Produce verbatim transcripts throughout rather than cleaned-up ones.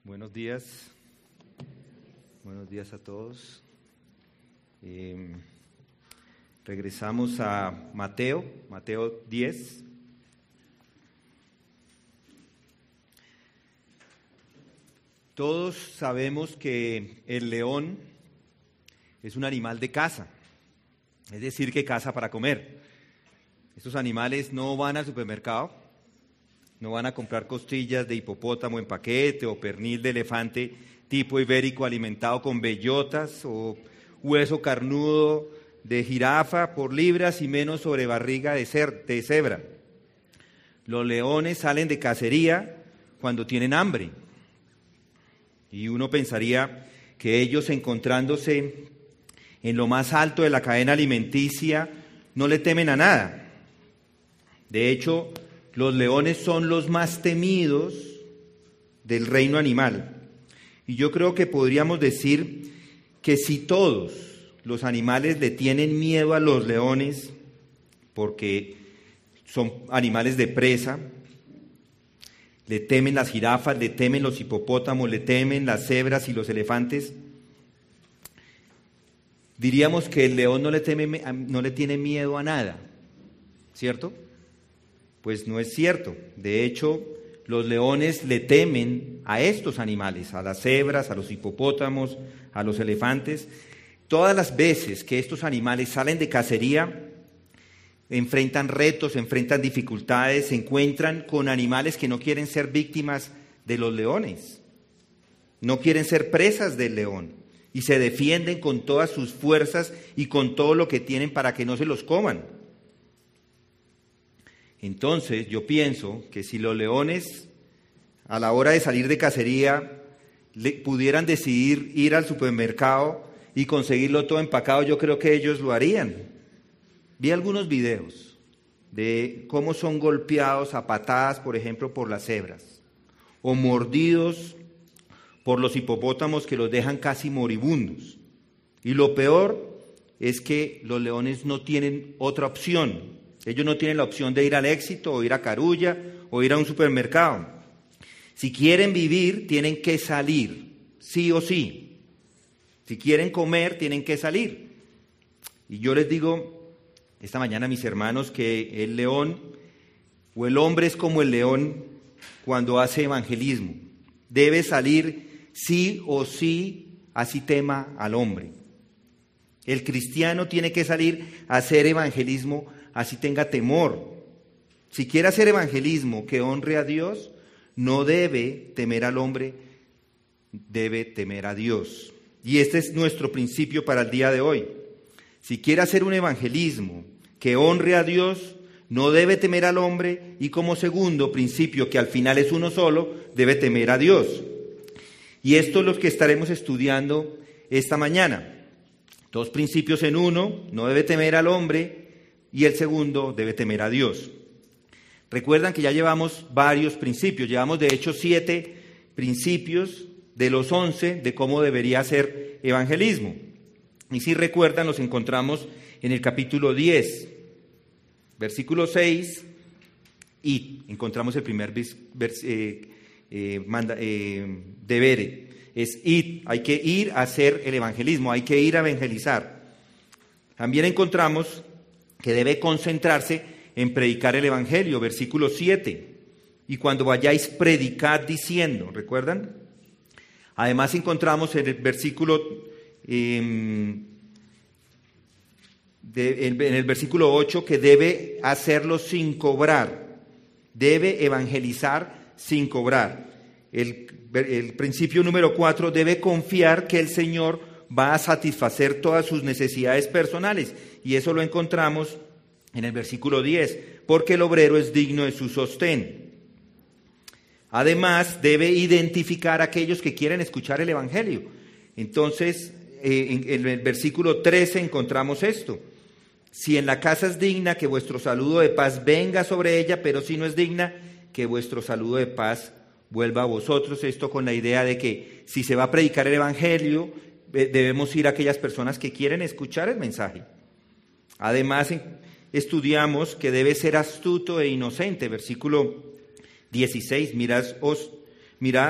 Buenos días, buenos días a todos. Eh, regresamos a Mateo, Mateo diez. Todos sabemos que el león es un animal de caza, es decir, que caza para comer. Estos animales no van al supermercado, no van a comprar costillas de hipopótamo en paquete o pernil de elefante tipo ibérico alimentado con bellotas o hueso carnudo de jirafa por libras y menos sobre barriga de, cer- de cebra. Los leones salen de cacería cuando tienen hambre. Y uno pensaría que ellos, encontrándose en lo más alto de la cadena alimenticia, no le temen a nada. De hecho, los leones son los más temidos del reino animal. Y yo creo que podríamos decir que si todos los animales le tienen miedo a los leones, porque son animales de presa, le temen las jirafas, le temen los hipopótamos, le temen las cebras y los elefantes, diríamos que el león no le teme, no le tiene miedo a nada, ¿cierto? Pues no es cierto. De hecho, los leones le temen a estos animales, a las cebras, a los hipopótamos, a los elefantes. Todas las veces que estos animales salen de cacería, enfrentan retos, enfrentan dificultades, se encuentran con animales que no quieren ser víctimas de los leones, no quieren ser presas del león y se defienden con todas sus fuerzas y con todo lo que tienen para que no se los coman. Entonces yo pienso que si los leones a la hora de salir de cacería le, pudieran decidir ir al supermercado y conseguirlo todo empacado, yo creo que ellos lo harían. Vi algunos videos de cómo son golpeados a patadas, por ejemplo, por las cebras, o mordidos por los hipopótamos que los dejan casi moribundos. Y lo peor es que los leones no tienen otra opción. Ellos no tienen la opción de ir al Éxito, o ir a Carulla, o ir a un supermercado. Si quieren vivir, tienen que salir, sí o sí. Si quieren comer, tienen que salir. Y yo les digo esta mañana a mis hermanos que el león, o el hombre es como el león cuando hace evangelismo. Debe salir sí o sí, así tema al hombre. El cristiano tiene que salir a hacer evangelismo, así tenga temor. Si quiere hacer evangelismo que honre a Dios, no debe temer al hombre, debe temer a Dios. Y este es nuestro principio para el día de hoy. Si quiere hacer un evangelismo que honre a Dios, no debe temer al hombre, y como segundo principio, que al final es uno solo, debe temer a Dios. Y esto es lo que estaremos estudiando esta mañana. Dos principios en uno: no debe temer al hombre, y el segundo, debe temer a Dios. Recuerdan que ya llevamos varios principios, llevamos de hecho siete principios de los once de cómo debería ser evangelismo. Y si recuerdan, los encontramos en el capítulo diez, versículo seis, y encontramos el primer vers, vers, eh, eh, manda, eh, deber, es ir, hay que ir a hacer el evangelismo, hay que ir a evangelizar. También encontramos que debe concentrarse en predicar el evangelio, versículo siete, y cuando vayáis predicad diciendo, ¿recuerdan? Además encontramos en el versículo eh, de, en, en el versículo ocho que debe hacerlo sin cobrar, debe evangelizar sin cobrar. El, el principio número cuatro, debe confiar que el Señor va a satisfacer todas sus necesidades personales, y eso lo encontramos en el versículo diez, porque el obrero es digno de su sostén. Además, debe identificar a aquellos que quieren escuchar el evangelio. Entonces, eh, en el versículo trece encontramos esto: si en la casa es digna, que vuestro saludo de paz venga sobre ella, pero si no es digna, que vuestro saludo de paz vuelva a vosotros. Esto con la idea de que si se va a predicar el evangelio, debemos ir a aquellas personas que quieren escuchar el mensaje. Además, estudiamos que debe ser astuto e inocente. Versículo dieciséis, mirad, os, mirad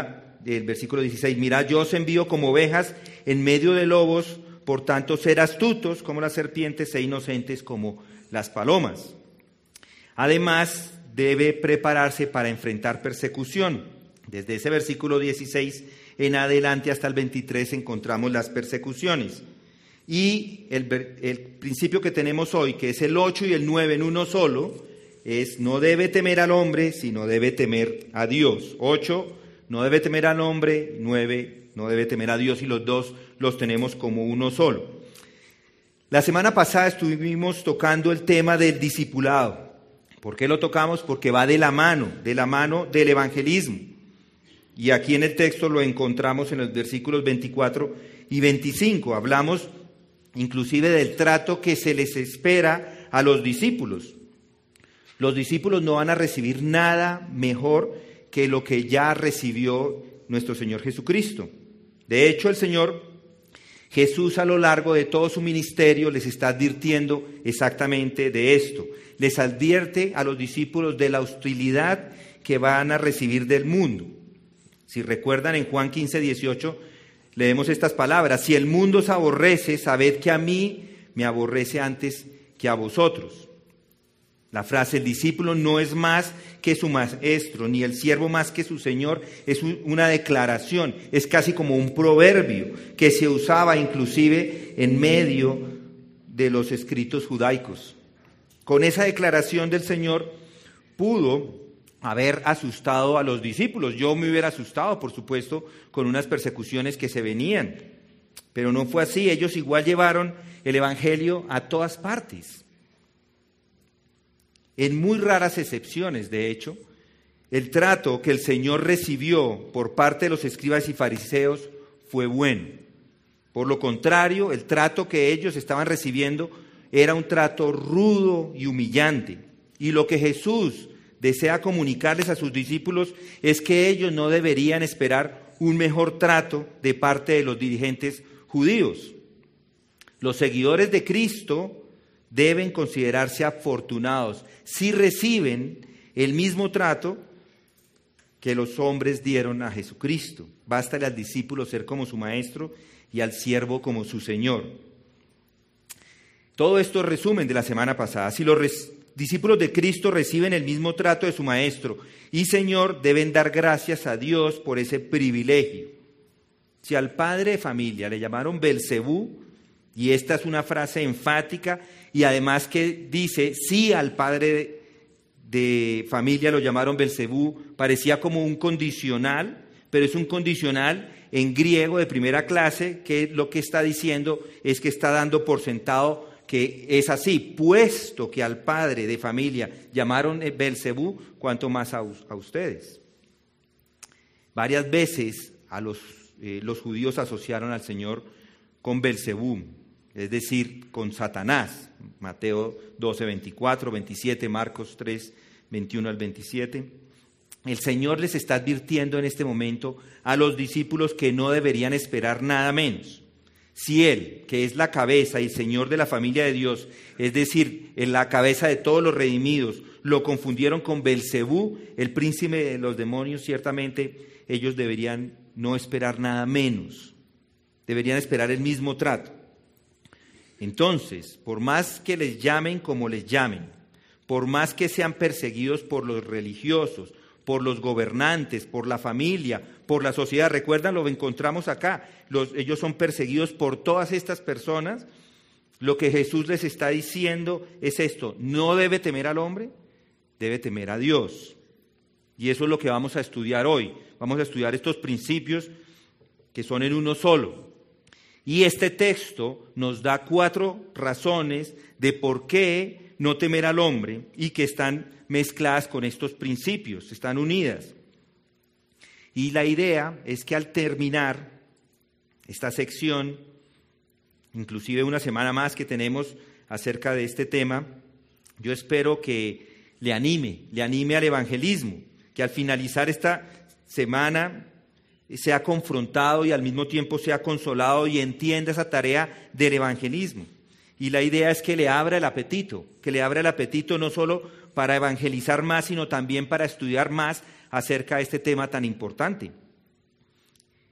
el versículo dieciséis, mirad, yo os envío como ovejas en medio de lobos, por tanto, ser astutos como las serpientes e inocentes como las palomas. Además, debe prepararse para enfrentar persecución. Desde ese versículo dieciséis en adelante hasta el veintitrés encontramos las persecuciones. Y el, el principio que tenemos hoy, que es el ocho y el nueve en uno solo, es no debe temer al hombre, sino debe temer a Dios. ocho, no debe temer al hombre, nueve, no debe temer a Dios, y los dos los tenemos como uno solo. La semana pasada estuvimos tocando el tema del discipulado. ¿Por qué lo tocamos? Porque va de la mano, de la mano del evangelismo. Y aquí en el texto lo encontramos en los versículos veinticuatro y veinticinco. Hablamos inclusive del trato que se les espera a los discípulos. Los discípulos no van a recibir nada mejor que lo que ya recibió nuestro Señor Jesucristo. De hecho, el Señor Jesús a lo largo de todo su ministerio les está advirtiendo exactamente de esto. Les advierte a los discípulos de la hostilidad que van a recibir del mundo. Si recuerdan, en Juan quince, dieciocho, leemos estas palabras: si el mundo os aborrece, sabed que a mí me aborrece antes que a vosotros. La frase, el discípulo no es más que su maestro, ni el siervo más que su señor, es una declaración, es casi como un proverbio que se usaba inclusive en medio de los escritos judaicos. Con esa declaración del Señor pudo haber asustado a los discípulos. Yo me hubiera asustado, por supuesto, con unas persecuciones que se venían, pero no fue así. Ellos igual llevaron el evangelio a todas partes. En muy raras excepciones, de hecho, el trato que el Señor recibió por parte de los escribas y fariseos fue bueno. Por lo contrario, el trato que ellos estaban recibiendo era un trato rudo y humillante. Y lo que Jesús desea comunicarles a sus discípulos es que ellos no deberían esperar un mejor trato de parte de los dirigentes judíos. Los seguidores de Cristo deben considerarse afortunados si reciben el mismo trato que los hombres dieron a Jesucristo. Basta al discípulo ser como su maestro y al siervo como su señor. Todo esto es resumen de la semana pasada. Si los res- discípulos de Cristo reciben el mismo trato de su maestro y señor, deben dar gracias a Dios por ese privilegio. Si al padre de familia le llamaron Belcebú, y esta es una frase enfática, y además que dice, sí, al padre de, de familia lo llamaron Belcebú, parecía como un condicional, pero es un condicional en griego de primera clase, que lo que está diciendo es que está dando por sentado que es así, puesto que al padre de familia llamaron Belcebú, cuanto más a, a ustedes. Varias veces a los, eh, los judíos asociaron al Señor con Belcebú, es decir, con Satanás. Mateo doce, veinticuatro, veintisiete, Marcos tres, veintiuno al veintisiete. El Señor les está advirtiendo en este momento a los discípulos que no deberían esperar nada menos. Si Él, que es la cabeza y Señor de la familia de Dios, es decir, en la cabeza de todos los redimidos, lo confundieron con Belcebú, el príncipe de los demonios, ciertamente ellos deberían no esperar nada menos. Deberían esperar el mismo trato. Entonces, por más que les llamen como les llamen, por más que sean perseguidos por los religiosos, por los gobernantes, por la familia, por la sociedad, recuerdan, lo encontramos acá, los, ellos son perseguidos por todas estas personas, lo que Jesús les está diciendo es esto: no debe temer al hombre, debe temer a Dios. Y eso es lo que vamos a estudiar hoy. Vamos a estudiar estos principios que son en uno solo. Y este texto nos da cuatro razones de por qué no temer al hombre y que están mezcladas con estos principios, están unidas. Y la idea es que al terminar esta sección, inclusive una semana más que tenemos acerca de este tema, yo espero que le anime, le anime al evangelismo, que al finalizar esta semana sea confrontado y al mismo tiempo sea consolado y entienda esa tarea del evangelismo. Y la idea es que le abra el apetito, que le abra el apetito no solo para evangelizar más, sino también para estudiar más acerca de este tema tan importante.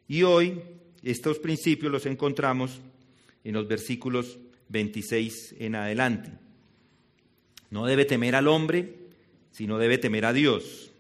Y hoy estos principios los encontramos en los versículos veintiséis en adelante. No debe temer al hombre, sino debe temer a Dios.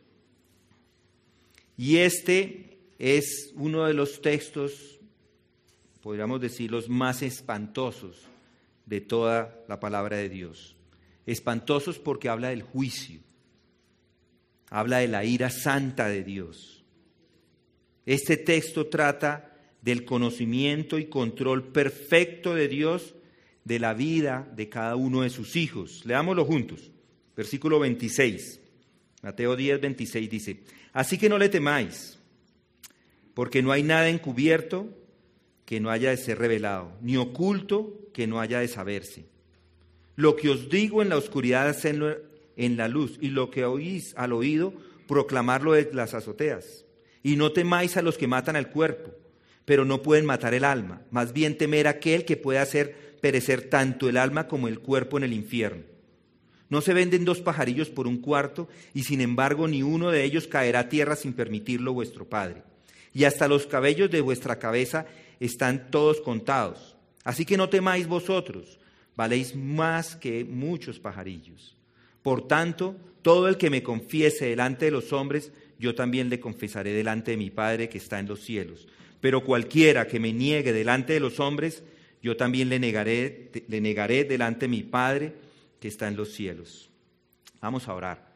Y este es uno de los textos, podríamos decir, los más espantosos de toda la palabra de Dios. Espantosos porque habla del juicio, habla de la ira santa de Dios. Este texto trata del conocimiento y control perfecto de Dios de la vida de cada uno de sus hijos. Leámoslo juntos. Versículo veintiséis. Mateo diez, veintiséis dice: así que no le temáis, porque no hay nada encubierto que no haya de ser revelado, ni oculto que no haya de saberse. Lo que os digo en la oscuridad, hacedlo en la luz, y lo que oís al oído, proclamarlo de las azoteas. Y no temáis a los que matan el cuerpo, pero no pueden matar el alma. Más bien temer a aquel que puede hacer perecer tanto el alma como el cuerpo en el infierno. No se venden dos pajarillos por un cuarto, y sin embargo ni uno de ellos caerá a tierra sin permitirlo vuestro Padre. Y hasta los cabellos de vuestra cabeza están todos contados. Así que no temáis vosotros, valéis más que muchos pajarillos. Por tanto, todo el que me confiese delante de los hombres, yo también le confesaré delante de mi Padre que está en los cielos. Pero cualquiera que me niegue delante de los hombres, yo también le negaré, le negaré delante de mi Padre que está en los cielos. Vamos a orar.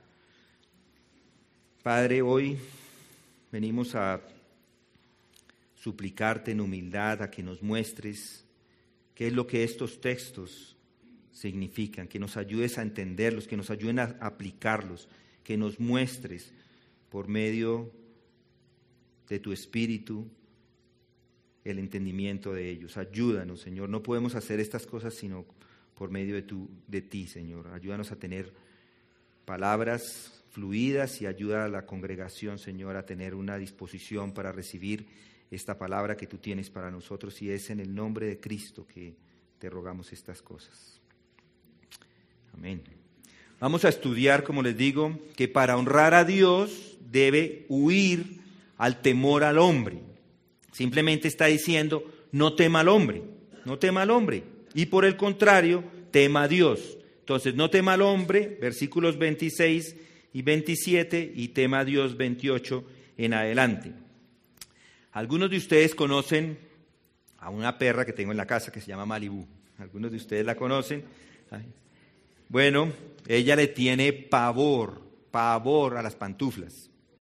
Padre, hoy venimos a suplicarte en humildad a que nos muestres qué es lo que estos textos significan, que nos ayudes a entenderlos, que nos ayuden a aplicarlos, que nos muestres por medio de tu Espíritu el entendimiento de ellos. Ayúdanos, Señor. No podemos hacer estas cosas sino por medio de, tu, de ti, Señor. Ayúdanos a tener palabras fluidas y ayuda a la congregación, Señor, a tener una disposición para recibir esta palabra que tú tienes para nosotros, y es en el nombre de Cristo que te rogamos estas cosas. Amén. Vamos a estudiar, como les digo, que para honrar a Dios debe huir al temor al hombre. Simplemente está diciendo, no tema al hombre, no tema al hombre. Y por el contrario, tema a Dios. Entonces, no tema al hombre, versículos veintiséis y veintisiete, y tema a Dios veintiocho en adelante. Algunos de ustedes conocen a una perra que tengo en la casa que se llama Malibú. Algunos de ustedes la conocen. Bueno, ella le tiene pavor, pavor a las pantuflas.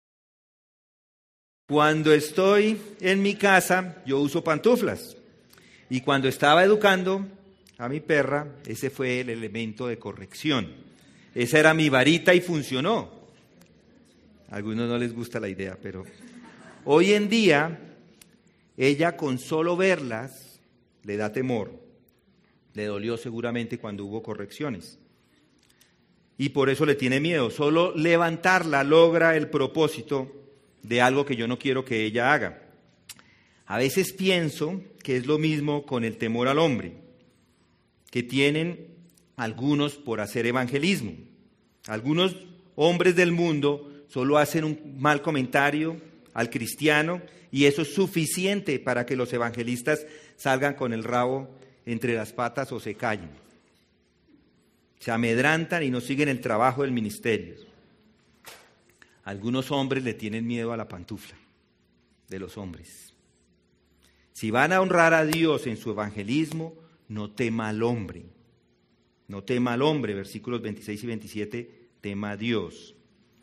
Cuando estoy en mi casa, yo uso pantuflas. Y cuando estaba educando a mi perra, ese fue el elemento de corrección. Esa era mi varita y funcionó. A algunos no les gusta la idea, pero hoy en día, ella con solo verlas le da temor. Le dolió seguramente cuando hubo correcciones. Y por eso le tiene miedo. Solo levantarla logra el propósito de algo que yo no quiero que ella haga. A veces pienso que es lo mismo con el temor al hombre, que tienen algunos por hacer evangelismo. Algunos hombres del mundo solo hacen un mal comentario al cristiano y eso es suficiente para que los evangelistas salgan con el rabo entre las patas o se callen. Se amedrantan y no siguen el trabajo del ministerio. Algunos hombres le tienen miedo a la pantufla de los hombres. Si van a honrar a Dios en su evangelismo, no tema al hombre. No tema al hombre, versículos veintiséis y veintisiete, tema a Dios.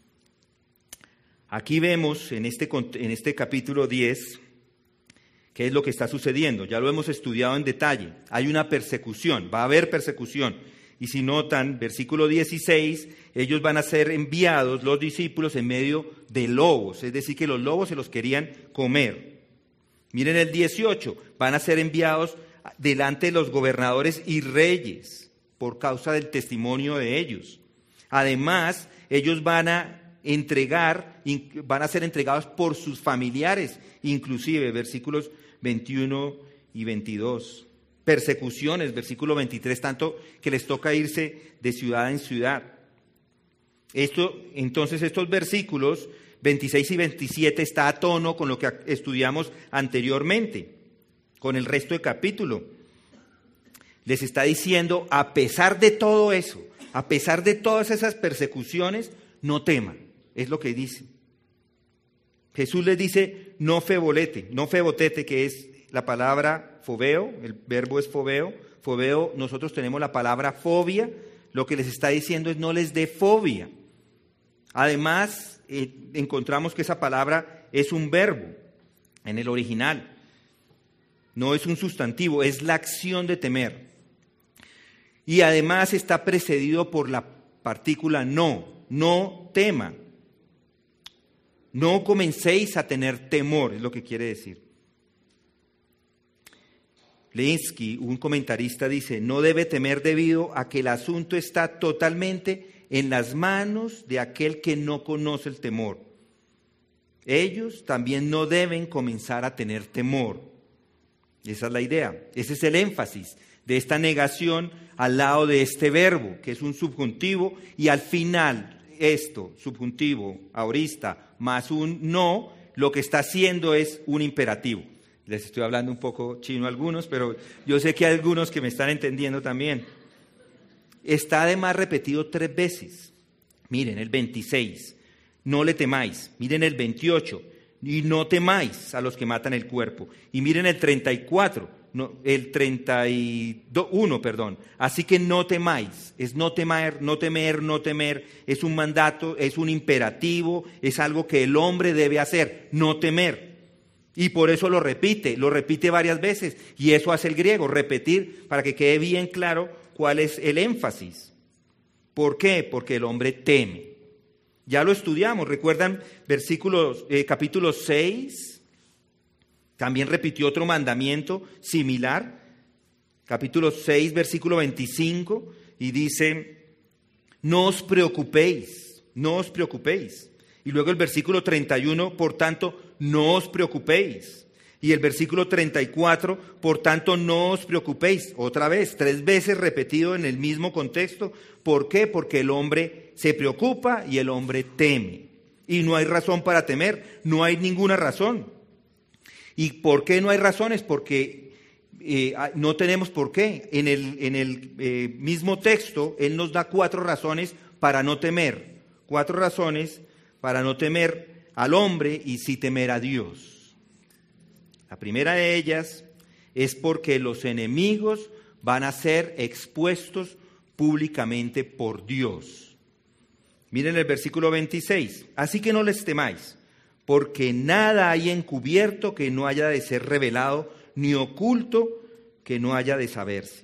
Aquí vemos en este, en este capítulo diez qué es lo que está sucediendo. Ya lo hemos estudiado en detalle. Hay una persecución, va a haber persecución. Y si notan, versículo dieciséis, ellos van a ser enviados, los discípulos, en medio de lobos. Es decir, que los lobos se los querían comer. Miren el dieciocho, van a ser enviados delante de los gobernadores y reyes por causa del testimonio de ellos. Además, ellos van a entregar, van a ser entregados por sus familiares, inclusive, versículos veintiuno y veintidós. Persecuciones, versículo veintitrés, tanto que les toca irse de ciudad en ciudad. Esto, entonces estos versículos veintiséis y veintisiete está a tono con lo que estudiamos anteriormente, con el resto del capítulo. Les está diciendo, a pesar de todo eso, a pesar de todas esas persecuciones, no teman, es lo que dice. Jesús les dice, no febolete, no febotete, que es la palabra fobeo, el verbo es fobeo. Fobeo, nosotros tenemos la palabra fobia, lo que les está diciendo es no les dé fobia. Además, eh, encontramos que esa palabra es un verbo en el original, no es un sustantivo, es la acción de temer. Y además está precedido por la partícula no, no tema. No comencéis a tener temor, es lo que quiere decir. Linsky, un comentarista, dice, no debe temer debido a que el asunto está totalmente en las manos de aquel que no conoce el temor. Ellos también no deben comenzar a tener temor. Esa es la idea, ese es el énfasis de esta negación al lado de este verbo, que es un subjuntivo, y al final esto, subjuntivo, aorista, más un no, lo que está haciendo es un imperativo. Les estoy hablando un poco chino a algunos, pero yo sé que hay algunos que me están entendiendo también. Está además repetido tres veces. Miren, el veintiséis, no le temáis. Miren el veintiocho, y no temáis a los que matan el cuerpo. Y miren el treinta y cuatro, no, el treinta y uno, perdón. Así que no temáis. Es no temer, no temer, no temer. Es un mandato, es un imperativo, es algo que el hombre debe hacer, no temer. Y por eso lo repite, lo repite varias veces. Y eso hace el griego, repetir, para que quede bien claro cuál es el énfasis. ¿Por qué? Porque el hombre teme. Ya lo estudiamos, ¿recuerdan? Versículos, eh, capítulo seis, también repitió otro mandamiento similar. Capítulo seis, versículo veinticinco, y dice, no os preocupéis, no os preocupéis. Y luego el versículo treinta y uno, por tanto, no os preocupéis. Y el versículo treinta y cuatro, por tanto, no os preocupéis. Otra vez, tres veces repetido en el mismo contexto. ¿Por qué? Porque el hombre se preocupa y el hombre teme. Y no hay razón para temer, no hay ninguna razón. ¿Y por qué no hay razones? Porque eh, no tenemos por qué. En el, en el eh, mismo texto, Él nos da cuatro razones para no temer. Cuatro razones para no temer al hombre y sí temer a Dios. La primera de ellas es porque los enemigos van a ser expuestos públicamente por Dios. Miren el versículo veintiséis. Así que no les temáis, porque nada hay encubierto que no haya de ser revelado, ni oculto que no haya de saberse.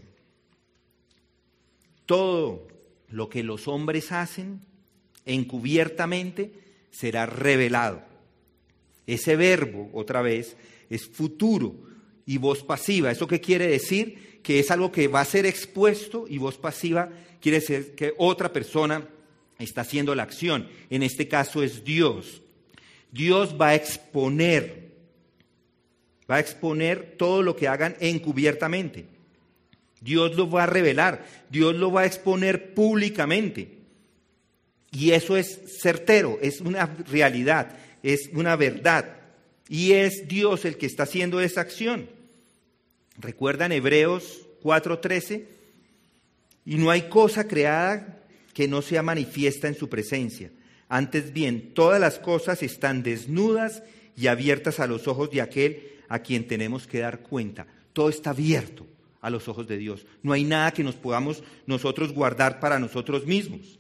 Todo lo que los hombres hacen encubiertamente será revelado. Ese verbo, otra vez, es futuro y voz pasiva. ¿Eso qué quiere decir? Que es algo que va a ser expuesto, y voz pasiva quiere decir que otra persona está haciendo la acción. En este caso es Dios. Dios va a exponer, va a exponer todo lo que hagan encubiertamente. Dios lo va a revelar, Dios lo va a exponer públicamente. Y eso es certero, es una realidad, es una verdad. Y es Dios el que está haciendo esa acción. ¿Recuerdan Hebreos cuatro trece? Y no hay cosa creada que no sea manifiesta en su presencia. Antes bien, todas las cosas están desnudas y abiertas a los ojos de aquel a quien tenemos que dar cuenta. Todo está abierto a los ojos de Dios. No hay nada que nos podamos nosotros guardar para nosotros mismos.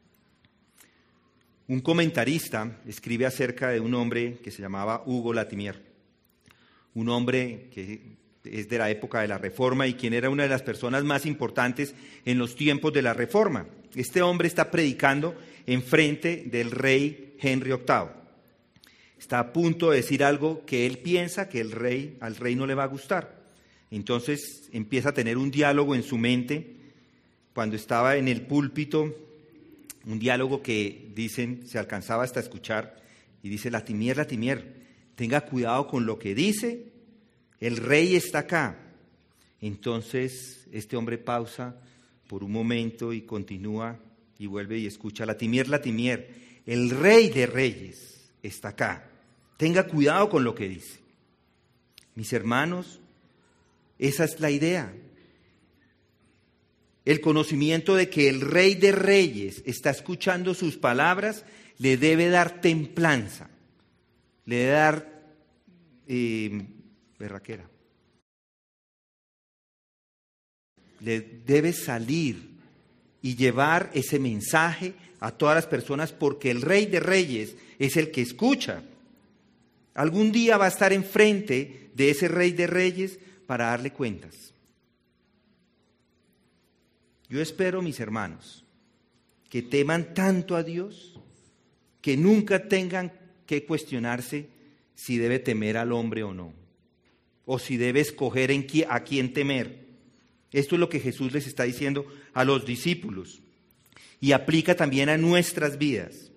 Un comentarista escribe acerca de un hombre que se llamaba Hugo Latimer, un hombre que es de la época de la Reforma y quien era una de las personas más importantes en los tiempos de la Reforma. Este hombre está predicando en frente del rey Henry octavo. Está a punto de decir algo que él piensa que el rey, al rey no le va a gustar. Entonces empieza a tener un diálogo en su mente cuando estaba en el púlpito. Un diálogo que, dicen, se alcanzaba hasta escuchar, y dice, Latimer, Latimer, tenga cuidado con lo que dice, el rey está acá. Entonces este hombre pausa por un momento y continúa y vuelve y escucha, Latimer, Latimer, el rey de reyes está acá. Tenga cuidado con lo que dice. Mis hermanos, esa es la idea. El conocimiento de que el Rey de Reyes está escuchando sus palabras le debe dar templanza, le debe dar eh, berraquera. Le debe salir y llevar ese mensaje a todas las personas, porque el Rey de Reyes es el que escucha. Algún día va a estar enfrente de ese Rey de Reyes para darle cuentas. Yo espero, mis hermanos, que teman tanto a Dios que nunca tengan que cuestionarse si debe temer al hombre o no, o si debe escoger en qui- a quién temer. Esto es lo que Jesús les está diciendo a los discípulos y aplica también a nuestras vidas.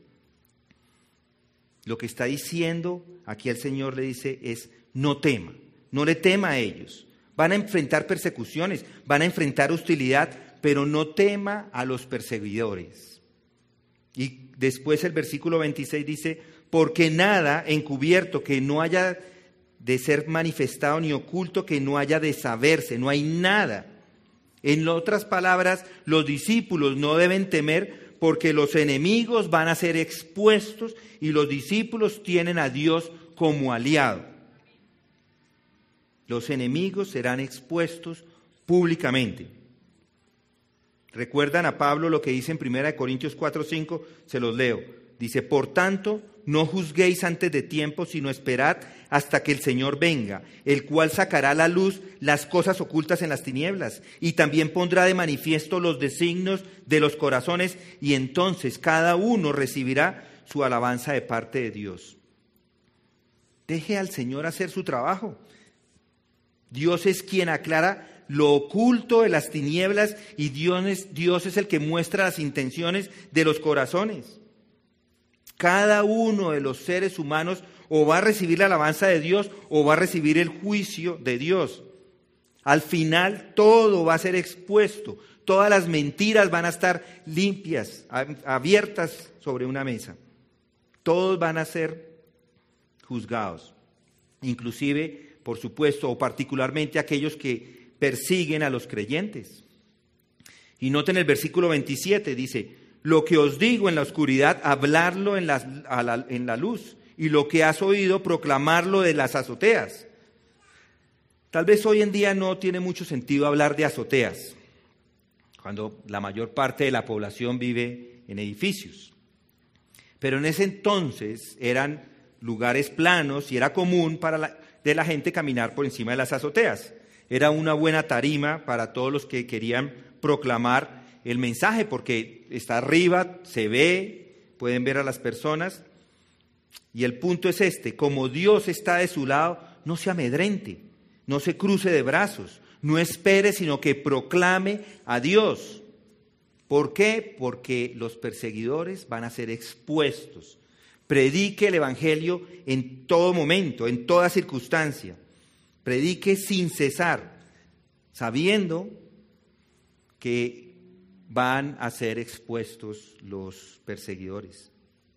Lo que está diciendo aquí el Señor le dice es: no tema, no le tema a ellos. Van a enfrentar persecuciones, van a enfrentar hostilidad, pero no tema a los perseguidores. Y después el versículo veintiséis dice: porque nada encubierto que no haya de ser manifestado, ni oculto que no haya de saberse, no hay nada. En otras palabras, los discípulos no deben temer porque los enemigos van a ser expuestos y los discípulos tienen a Dios como aliado. Los enemigos serán expuestos públicamente. ¿Recuerdan a Pablo lo que dice en primera de Corintios cuatro cinco? Se los leo. Dice: por tanto, no juzguéis antes de tiempo, sino esperad hasta que el Señor venga, el cual sacará a la luz las cosas ocultas en las tinieblas, y también pondrá de manifiesto los designios de los corazones, y entonces cada uno recibirá su alabanza de parte de Dios. Deje al Señor hacer su trabajo. Dios es quien aclara lo oculto de las tinieblas, y Dios es, Dios es el que muestra las intenciones de los corazones. Cada uno de los seres humanos o va a recibir la alabanza de Dios o va a recibir el juicio de Dios. Al final todo va a ser expuesto, todas las mentiras van a estar limpias, abiertas sobre una mesa. Todos van a ser juzgados, inclusive, por supuesto, o particularmente aquellos que persiguen a los creyentes. Y noten el versículo veintisiete, dice: lo que os digo en la oscuridad, hablarlo en la, a la, en la luz, y lo que has oído, proclamarlo de las azoteas. Tal vez hoy en día no tiene mucho sentido hablar de azoteas, cuando la mayor parte de la población vive en edificios. Pero en ese entonces eran lugares planos y era común para la, de la gente caminar por encima de las azoteas. Era una buena tarima para todos los que querían proclamar el mensaje, porque está arriba, se ve, pueden ver a las personas. Y el punto es este: como Dios está de su lado, no se amedrente, no se cruce de brazos, no espere, sino que proclame a Dios. ¿Por qué? Porque los perseguidores van a ser expuestos. Predique el Evangelio en todo momento, en toda circunstancia. Predique sin cesar, sabiendo que van a ser expuestos los perseguidores.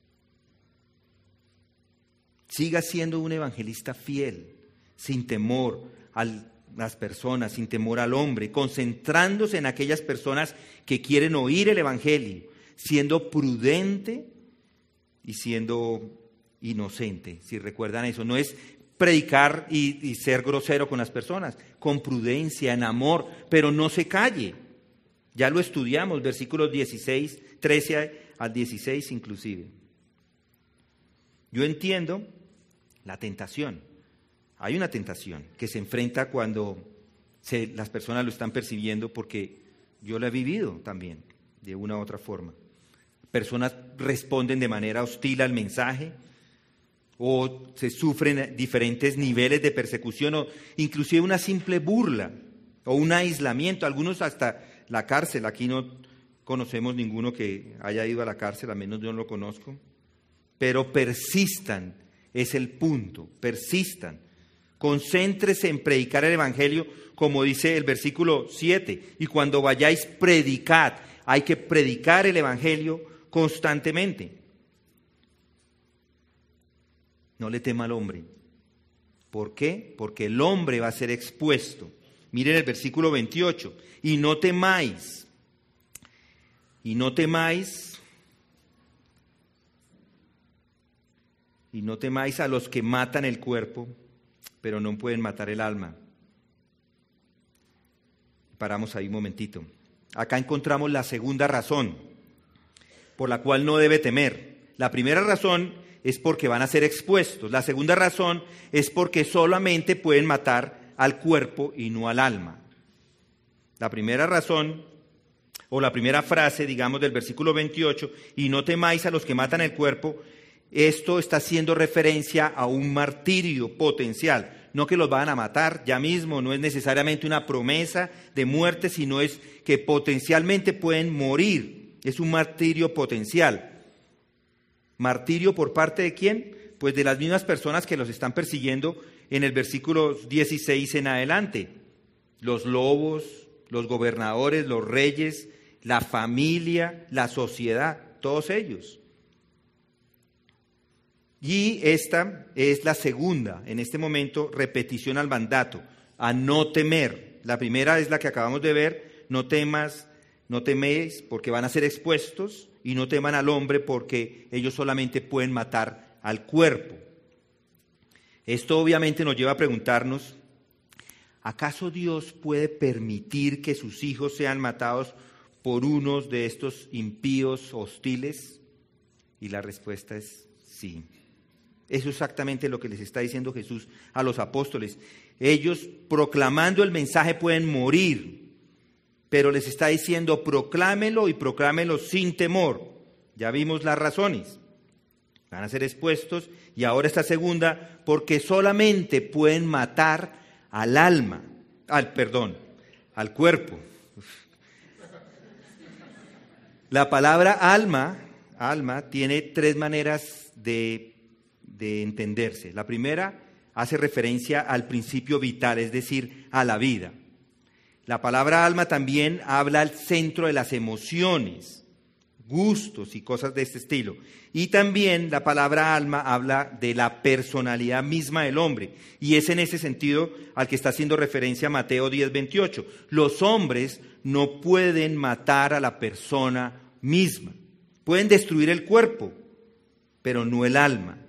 Siga siendo un evangelista fiel, sin temor a las personas, sin temor al hombre, concentrándose en aquellas personas que quieren oír el Evangelio, siendo prudente y siendo inocente. Si recuerdan eso, no es predicar y, y ser grosero con las personas, con prudencia, en amor, pero no se calle. Ya lo estudiamos, versículos dieciséis, trece al dieciséis inclusive. Yo entiendo la tentación. Hay una tentación que se enfrenta cuando se, las personas lo están percibiendo, porque yo la he vivido también, de una u otra forma. Personas responden de manera hostil al mensaje, o se sufren diferentes niveles de persecución, o inclusive una simple burla, o un aislamiento, algunos hasta la cárcel. Aquí no conocemos ninguno que haya ido a la cárcel, al menos yo no lo conozco, pero persistan, es el punto, persistan. Concéntrese en predicar el Evangelio, como dice el versículo siete, y cuando vayáis, predicad. Hay que predicar el Evangelio constantemente. No le tema al hombre. ¿Por qué? Porque el hombre va a ser expuesto. Miren el versículo veintiocho. Y no temáis. Y no temáis. Y no temáis a los que matan el cuerpo, pero no pueden matar el alma. Paramos ahí un momentito. Acá encontramos la segunda razón por la cual no debe temer. La primera razón es porque van a ser expuestos. La segunda razón es porque solamente pueden matar al cuerpo y no al alma. La primera razón, o la primera frase, digamos, del versículo veintiocho, y no temáis a los que matan el cuerpo, esto está haciendo referencia a un martirio potencial. No que los van a matar ya mismo, no es necesariamente una promesa de muerte, sino es que potencialmente pueden morir. Es un martirio potencial. ¿Martirio por parte de quién? Pues de las mismas personas que los están persiguiendo en el versículo dieciséis en adelante. Los lobos, los gobernadores, los reyes, la familia, la sociedad, todos ellos. Y esta es la segunda, en este momento, repetición al mandato, a no temer. La primera es la que acabamos de ver, no temas, no teméis porque van a ser expuestos, y no teman al hombre porque ellos solamente pueden matar al cuerpo. Esto obviamente nos lleva a preguntarnos, ¿acaso Dios puede permitir que sus hijos sean matados por unos de estos impíos hostiles? Y la respuesta es sí. Eso es exactamente lo que les está diciendo Jesús a los apóstoles. Ellos, proclamando el mensaje, pueden morir, pero les está diciendo, proclámelo y proclámelo sin temor. Ya vimos las razones. Van a ser expuestos, y ahora esta segunda, porque solamente pueden matar al alma, al perdón, al cuerpo. La palabra alma, alma, tiene tres maneras de de entenderse. La primera hace referencia al principio vital, es decir, a la vida. La palabra alma también habla al centro de las emociones, gustos y cosas de este estilo. Y también la palabra alma habla de la personalidad misma del hombre. Y es en ese sentido al que está haciendo referencia Mateo diez veintiocho. Los hombres no pueden matar a la persona misma. Pueden destruir el cuerpo, pero no el alma.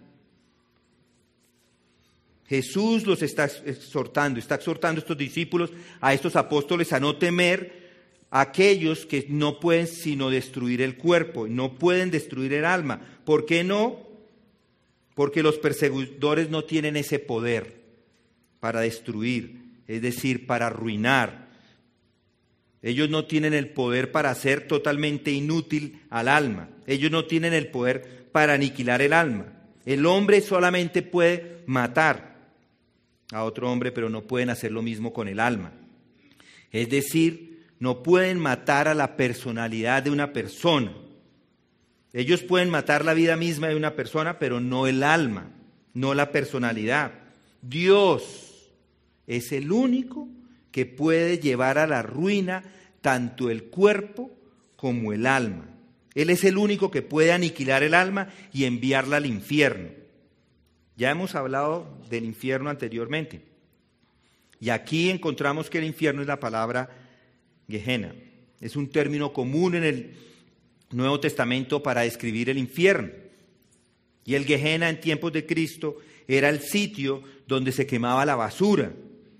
Jesús los está exhortando, está exhortando a estos discípulos, a estos apóstoles, a no temer a aquellos que no pueden sino destruir el cuerpo, no pueden destruir el alma. ¿Por qué no? Porque los perseguidores no tienen ese poder para destruir, es decir, para arruinar. Ellos no tienen el poder para hacer totalmente inútil al alma. Ellos no tienen el poder para aniquilar el alma. El hombre solamente puede matar a otro hombre, pero no pueden hacer lo mismo con el alma. Es decir, no pueden matar a la personalidad de una persona. Ellos pueden matar la vida misma de una persona, pero no el alma, no la personalidad. Dios es el único que puede llevar a la ruina tanto el cuerpo como el alma. Él es el único que puede aniquilar el alma y enviarla al infierno. Ya hemos hablado del infierno anteriormente. Y aquí encontramos que el infierno es la palabra Gehenna. Es un término común en el Nuevo Testamento para describir el infierno. Y el Gehenna en tiempos de Cristo era el sitio donde se quemaba la basura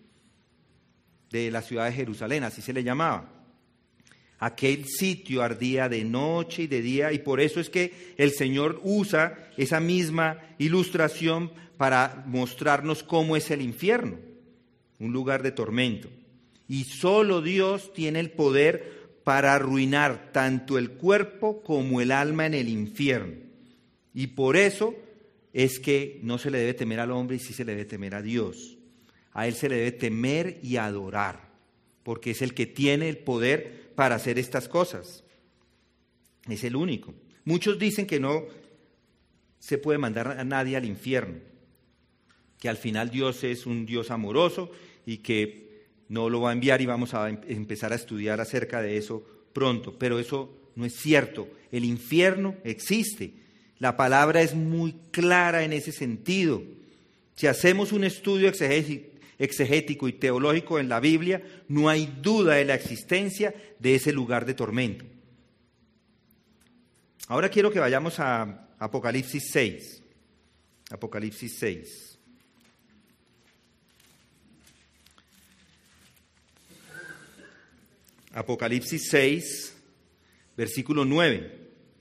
de la ciudad de Jerusalén, así se le llamaba. Aquel sitio ardía de noche y de día, y por eso es que el Señor usa esa misma ilustración para mostrarnos cómo es el infierno, un lugar de tormento. Y solo Dios tiene el poder para arruinar tanto el cuerpo como el alma en el infierno. Y por eso es que no se le debe temer al hombre y sí se le debe temer a Dios. A Él se le debe temer y adorar, porque es el que tiene el poder para hacer estas cosas. Es el único. Muchos dicen que no se puede mandar a nadie al infierno, que al final Dios es un Dios amoroso y que no lo va a enviar, y vamos a empezar a estudiar acerca de eso pronto. Pero eso no es cierto. El infierno existe. La palabra es muy clara en ese sentido. Si hacemos un estudio exegético y teológico en la Biblia, no hay duda de la existencia de ese lugar de tormento. Ahora quiero que vayamos a Apocalipsis seis. Apocalipsis seis. Apocalipsis seis, versículo nueve.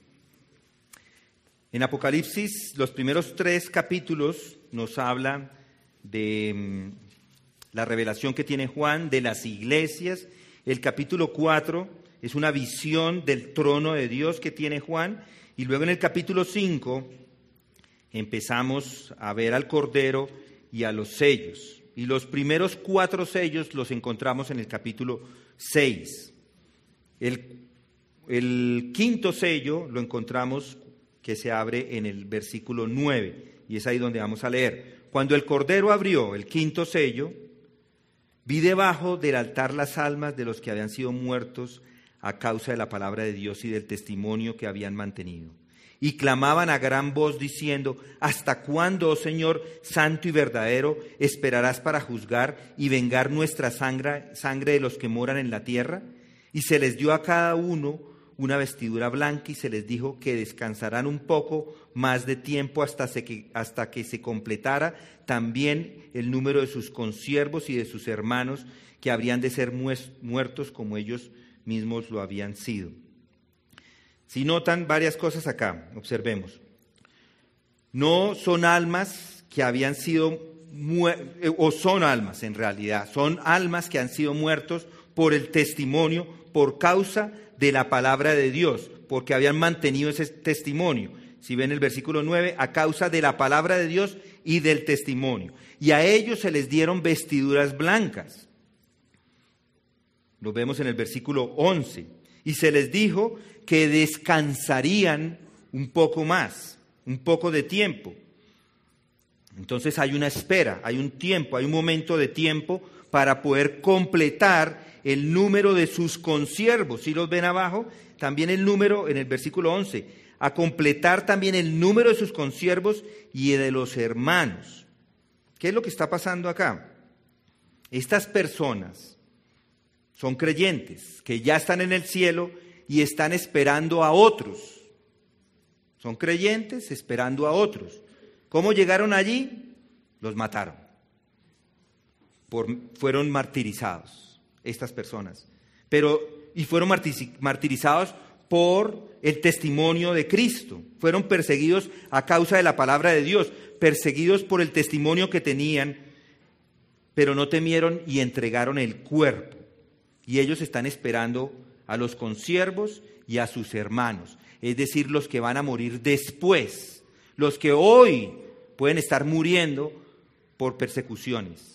En Apocalipsis, los primeros tres capítulos nos hablan de um, la revelación que tiene Juan de las iglesias. El capítulo cuatro es una visión del trono de Dios que tiene Juan. Y luego en el capítulo cinco empezamos a ver al Cordero y a los sellos. Y los primeros cuatro sellos los encontramos en el capítulo seis. El, el quinto sello lo encontramos que se abre en el versículo nueve, y es ahí donde vamos a leer. Cuando el Cordero abrió el quinto sello, vi debajo del altar las almas de los que habían sido muertos a causa de la palabra de Dios y del testimonio que habían mantenido. Y clamaban a gran voz diciendo: ¿hasta cuándo, oh Señor, santo y verdadero, esperarás para juzgar y vengar nuestra sangre, sangre de los que moran en la tierra? Y se les dio a cada uno una vestidura blanca y se les dijo que descansarán un poco más de tiempo hasta, se que, hasta que se completara también el número de sus consiervos y de sus hermanos, que habrían de ser muertos como ellos mismos lo habían sido. Si notan varias cosas acá, observemos. No son almas que habían sido, o son almas en realidad, son almas que han sido muertos por el testimonio, por causa de la palabra de Dios, porque habían mantenido ese testimonio. Si ven el versículo nueve, a causa de la palabra de Dios y del testimonio. Y a ellos se les dieron vestiduras blancas. Lo vemos en el versículo once. Y se les dijo que descansarían un poco más, un poco de tiempo. Entonces hay una espera, hay un tiempo, hay un momento de tiempo para poder completar el número de sus consiervos. Si los ven abajo, también el número en el versículo once, a completar también el número de sus consiervos y de los hermanos. ¿Qué es lo que está pasando acá? Estas personas son creyentes que ya están en el cielo y están esperando a otros. Son creyentes esperando a otros. ¿Cómo llegaron allí? Los mataron. Por, fueron martirizados estas personas. Pero, y fueron martirizados por el testimonio de Cristo. Fueron perseguidos a causa de la palabra de Dios, perseguidos por el testimonio que tenían, pero no temieron y entregaron el cuerpo. Y ellos están esperando a los consiervos y a sus hermanos, es decir, los que van a morir después, los que hoy pueden estar muriendo por persecuciones.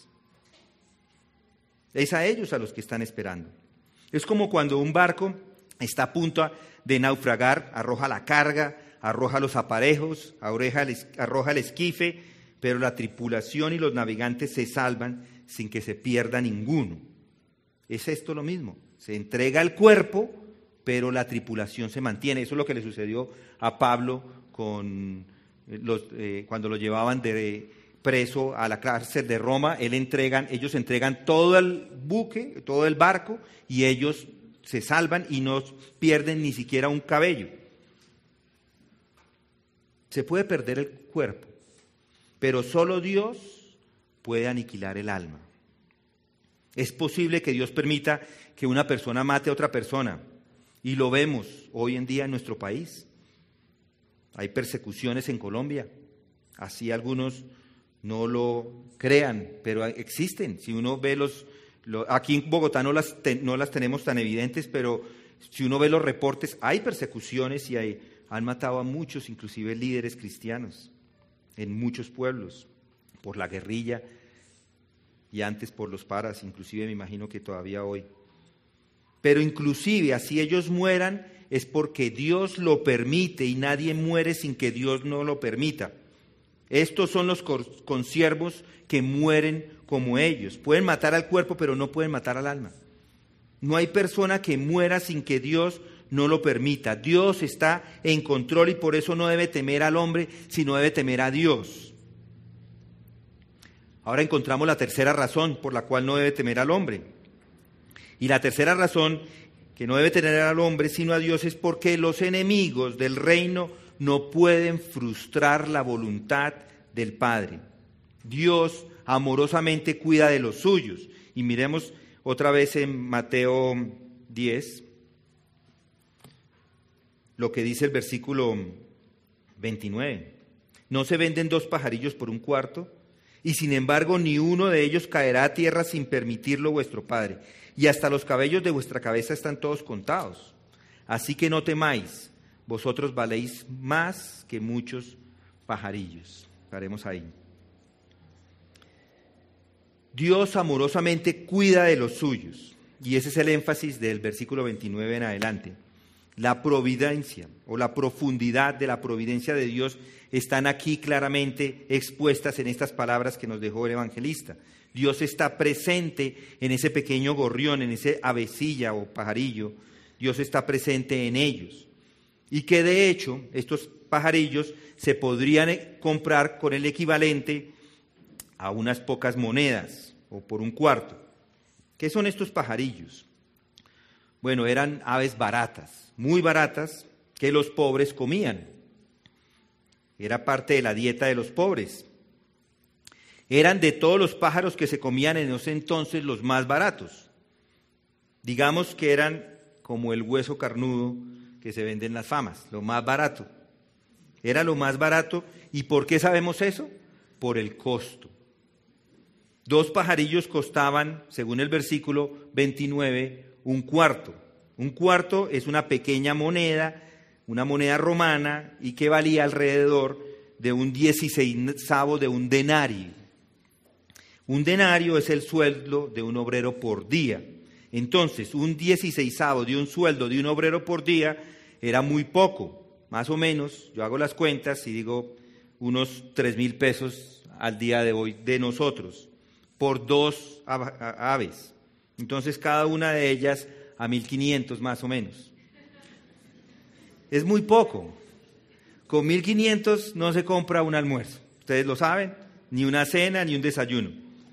Es a ellos a los que están esperando. Es como cuando un barco está a punto de naufragar, arroja la carga, arroja los aparejos, arroja el esquife, pero la tripulación y los navegantes se salvan sin que se pierda ninguno. Es esto lo mismo, se entrega el cuerpo, pero la tripulación se mantiene. Eso es lo que le sucedió a Pablo con los, eh, cuando lo llevaban de preso a la cárcel de Roma. Él entregan, ellos entregan todo el buque, todo el barco, y ellos se salvan y no pierden ni siquiera un cabello. Se puede perder el cuerpo, pero solo Dios puede aniquilar el alma. Es posible que Dios permita que una persona mate a otra persona, y lo vemos hoy en día en nuestro país. Hay persecuciones en Colombia, así algunos no lo crean, pero existen. Si uno ve los, los aquí en Bogotá no las, te, no las tenemos tan evidentes, pero si uno ve los reportes, hay persecuciones y hay, han matado a muchos, inclusive líderes cristianos, en muchos pueblos, por la guerrilla y antes por los paras, inclusive me imagino que todavía hoy. Pero inclusive así ellos mueran, es porque Dios lo permite y nadie muere sin que Dios no lo permita. Estos son los consiervos que mueren como ellos. Pueden matar al cuerpo, pero no pueden matar al alma. No hay persona que muera sin que Dios no lo permita. Dios está en control y por eso no debe temer al hombre, sino debe temer a Dios. Ahora encontramos la tercera razón por la cual no debe temer al hombre. Y la tercera razón que no debe temer al hombre, sino a Dios, es porque los enemigos del reino no pueden frustrar la voluntad del Padre. Dios amorosamente cuida de los suyos. Y miremos otra vez en Mateo diez, lo que dice el versículo veintinueve. ¿No se venden dos pajarillos por un cuarto? Y sin embargo ni uno de ellos caerá a tierra sin permitirlo vuestro Padre. Y hasta los cabellos de vuestra cabeza están todos contados. Así que no temáis, vosotros valéis más que muchos pajarillos. Paremos ahí. Dios amorosamente cuida de los suyos. Y ese es el énfasis del versículo veintinueve en adelante. La providencia o la profundidad de la providencia de Dios están aquí claramente expuestas en estas palabras que nos dejó el evangelista. Dios está presente en ese pequeño gorrión, en ese avecilla o pajarillo. Dios está presente en ellos. Y que de hecho estos pajarillos se podrían comprar con el equivalente a unas pocas monedas o por un cuarto. ¿Qué son estos pajarillos? Bueno, eran aves baratas, muy baratas, que los pobres comían. Era parte de la dieta de los pobres. Eran de todos los pájaros que se comían en ese entonces los más baratos. Digamos que eran como el hueso carnudo que se vende en las famas, lo más barato. Era lo más barato. ¿Y por qué sabemos eso? Por el costo. Dos pajarillos costaban, según el versículo veintinueve, un cuarto. Un cuarto es una pequeña moneda, una moneda romana, y que valía alrededor de un dieciseisavo de un denario. Un denario es el sueldo de un obrero por día. Entonces, un dieciseisavo de un sueldo de un obrero por día era muy poco, más o menos. Yo hago las cuentas y digo unos tres mil pesos al día de hoy de nosotros, por dos aves. Entonces, cada una de ellas a mil quinientos más o menos. Es muy poco. Con mil quinientos no se compra un almuerzo. Ustedes lo saben, ni una cena, ni un desayuno.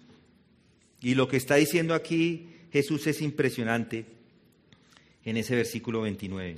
Y lo que está diciendo aquí Jesús es impresionante en ese versículo veintinueve.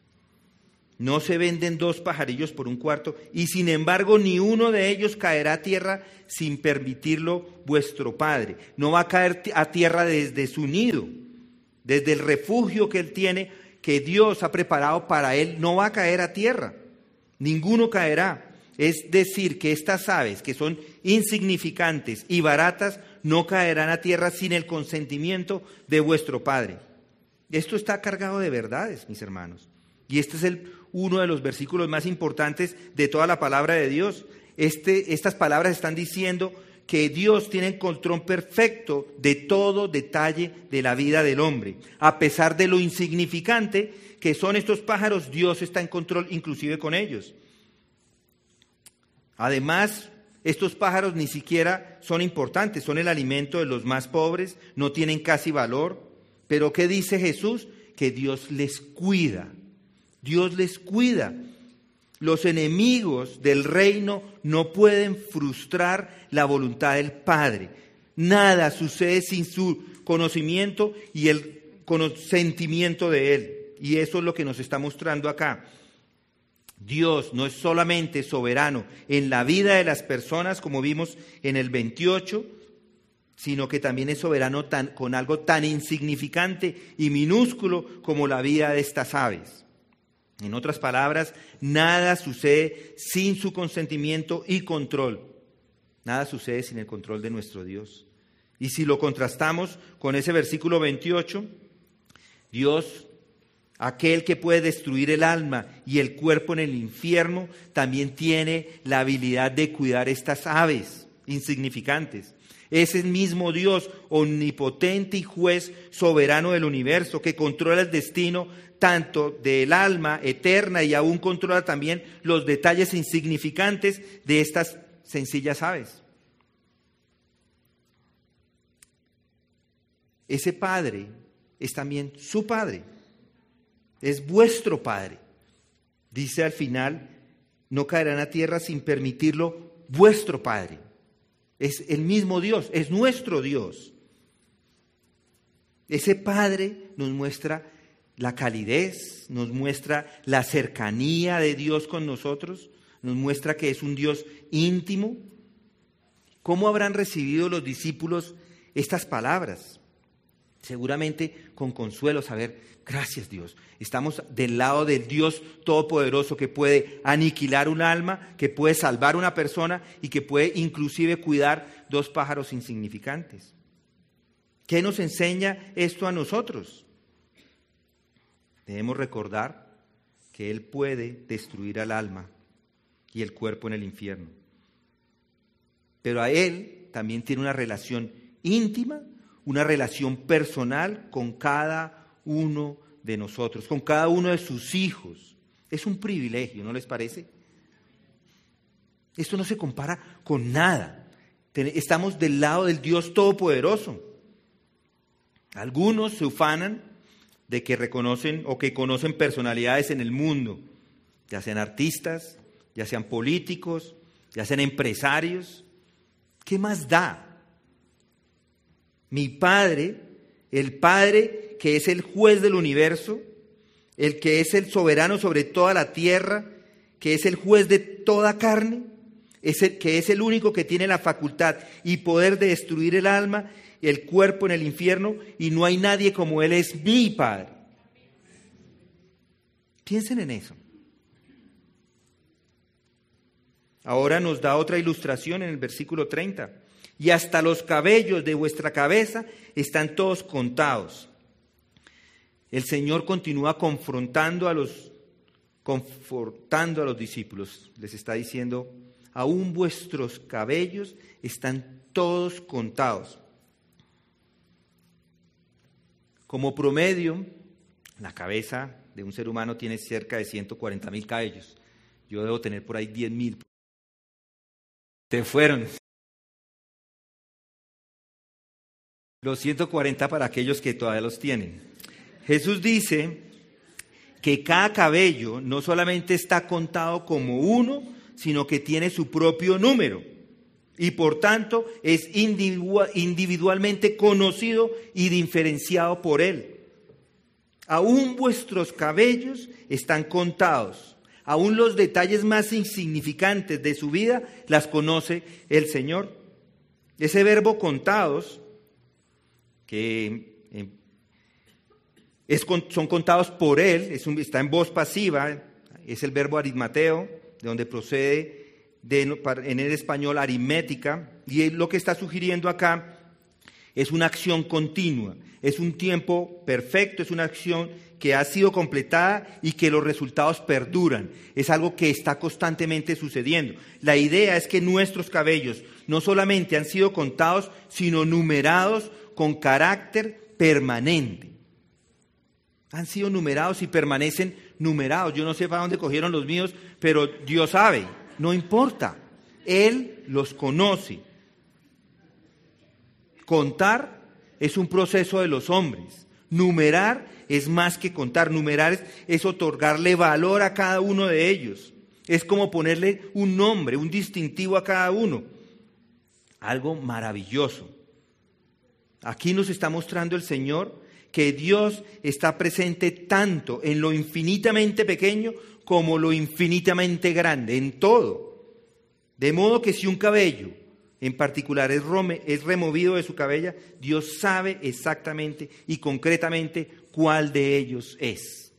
No se venden dos pajarillos por un cuarto, y sin embargo ni uno de ellos caerá a tierra sin permitirlo vuestro Padre. No va a caer a tierra desde su nido, desde el refugio que él tiene, que Dios ha preparado para él, no va a caer a tierra. Ninguno caerá. Es decir, que estas aves, que son insignificantes y baratas, no caerán a tierra sin el consentimiento de vuestro Padre. Esto está cargado de verdades, mis hermanos. Y este es el, uno de los versículos más importantes de toda la palabra de Dios. Este, estas palabras están diciendo que Dios tiene el control perfecto de todo detalle de la vida del hombre. A pesar de lo insignificante que son estos pájaros, Dios está en control inclusive con ellos. Además, estos pájaros ni siquiera son importantes, son el alimento de los más pobres, no tienen casi valor. Pero ¿qué dice Jesús? Que Dios les cuida. Dios les cuida. Los enemigos del reino no pueden frustrar la voluntad del Padre. Nada sucede sin su conocimiento y el consentimiento de Él. Y eso es lo que nos está mostrando acá. Dios no es solamente soberano en la vida de las personas, como vimos en el veintiocho, sino que también es soberano tan, con algo tan insignificante y minúsculo como la vida de estas aves. En otras palabras, nada sucede sin su consentimiento y control. Nada sucede sin el control de nuestro Dios. Y si lo contrastamos con ese versículo veintiocho, Dios, aquel que puede destruir el alma y el cuerpo en el infierno, también tiene la habilidad de cuidar estas aves insignificantes. Es el mismo Dios omnipotente y juez soberano del universo que controla el destino tanto del alma eterna y aún controla también los detalles insignificantes de estas sencillas aves. Ese Padre es también su Padre. es vuestro Padre. Dice al final, no caerán a tierra sin permitirlo vuestro Padre. Es el mismo Dios, es nuestro Dios. Ese Padre nos muestra la calidez, nos muestra la cercanía de Dios con nosotros, nos muestra que es un Dios íntimo. ¿Cómo habrán recibido los discípulos estas palabras? Seguramente con consuelo, saber, gracias Dios, estamos del lado del Dios Todopoderoso que puede aniquilar un alma, que puede salvar una persona y que puede inclusive cuidar dos pájaros insignificantes. ¿Qué nos enseña esto a nosotros? Debemos recordar que Él puede destruir al alma y el cuerpo en el infierno. Pero a Él también tiene una relación íntima, una relación personal con cada uno de nosotros, con cada uno de sus hijos. Es un privilegio, ¿no les parece? Esto no se compara con nada. Estamos del lado del Dios Todopoderoso. Algunos se ufanan de que reconocen o que conocen personalidades en el mundo, ya sean artistas, ya sean políticos, ya sean empresarios. ¿Qué más da? Mi Padre, el Padre que es el juez del universo, el que es el soberano sobre toda la tierra, que es el juez de toda carne, es el, que es el único que tiene la facultad y poder de destruir el alma, el cuerpo en el infierno, y no hay nadie como Él, es mi Padre. Piensen en eso. Ahora nos da otra ilustración en el versículo treinta. Y hasta los cabellos de vuestra cabeza están todos contados. El Señor continúa confrontando a los, confortando a los discípulos. Les está diciendo, aún vuestros cabellos están todos contados. Como promedio, la cabeza de un ser humano tiene cerca de ciento cuarenta mil cabellos. Yo debo tener por ahí diez mil. Se fueron. Los ciento cuarenta para aquellos que todavía los tienen. Jesús dice que cada cabello no solamente está contado como uno, sino que tiene su propio número. Y por tanto es individualmente conocido y diferenciado por Él. Aún vuestros cabellos están contados. Aún los detalles más insignificantes de su vida las conoce el Señor. Ese verbo contados, que eh, es, son contados por Él, es un, está en voz pasiva, es el verbo aritmateo, de donde procede de, en el español aritmética, y lo que está sugiriendo acá es una acción continua, es un tiempo perfecto, es una acción que ha sido completada y que los resultados perduran. Es algo que está constantemente sucediendo. La idea es que nuestros cabellos no solamente han sido contados, sino numerados con carácter permanente. Han sido numerados y permanecen numerados. Yo no sé para dónde cogieron los míos, pero Dios sabe, no importa. Él los conoce. Contar es un proceso de los hombres. Numerar es más que contar. Numerar es, es otorgarle valor a cada uno de ellos. Es como ponerle un nombre, un distintivo a cada uno. Algo maravilloso. Aquí nos está mostrando el Señor que Dios está presente tanto en lo infinitamente pequeño como lo infinitamente grande, en todo. De modo que si un cabello en particular es, rome, es removido de su cabella, Dios sabe exactamente y concretamente cuál de ellos es.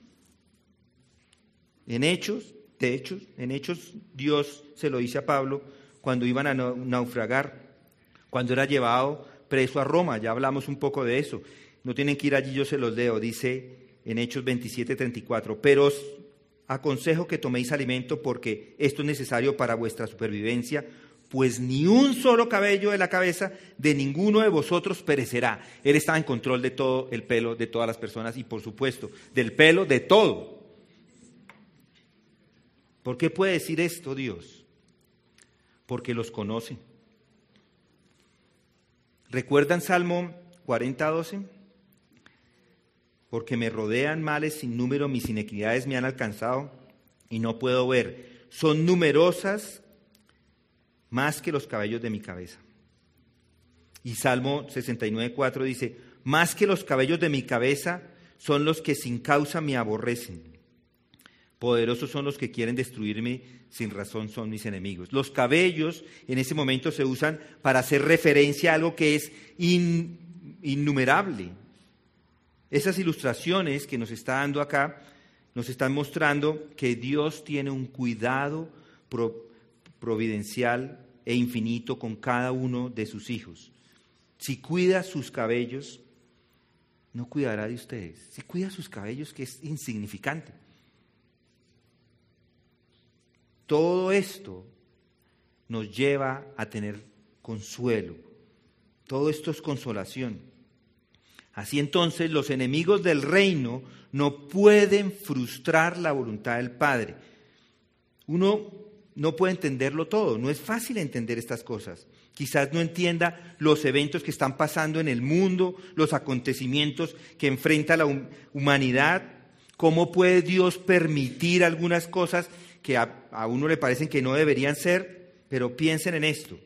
En Hechos, de hecho, en Hechos Dios se lo dice a Pablo cuando iban a naufragar, cuando era llevado preso a Roma. Ya hablamos un poco de eso. No tienen que ir allí, yo se los leo. Dice en Hechos veintisiete, treinta y cuatro, pero os aconsejo que toméis alimento porque esto es necesario para vuestra supervivencia, pues ni un solo cabello de la cabeza de ninguno de vosotros perecerá. Él estaba en control de todo el pelo de todas las personas y, por supuesto, del pelo de todo. ¿Por qué puede decir esto Dios? Porque los conoce. ¿Recuerdan Salmo cuarenta, doce? porque me rodean males sin número, mis iniquidades me han alcanzado y no puedo ver. Son numerosas más que los cabellos de mi cabeza. Y Salmo sesenta y nueve, cuatro dice, más que los cabellos de mi cabeza son los que sin causa me aborrecen. Poderosos son los que quieren destruirme, sin razón son mis enemigos. Los cabellos en ese momento se usan para hacer referencia a algo que es in, innumerable. Esas ilustraciones que nos está dando acá nos están mostrando que Dios tiene un cuidado pro, providencial e infinito con cada uno de sus hijos. Si cuida sus cabellos, no cuidará de ustedes. Si cuida sus cabellos, que es insignificante. Todo esto nos lleva a tener consuelo. Todo esto es consolación. Así entonces, los enemigos del reino no pueden frustrar la voluntad del Padre. Uno no puede entenderlo todo, no es fácil entender estas cosas. Quizás no entienda los eventos que están pasando en el mundo, los acontecimientos que enfrenta la humanidad. ¿Cómo puede Dios permitir algunas cosas que a, a uno le parecen que no deberían ser? Pero piensen en esto.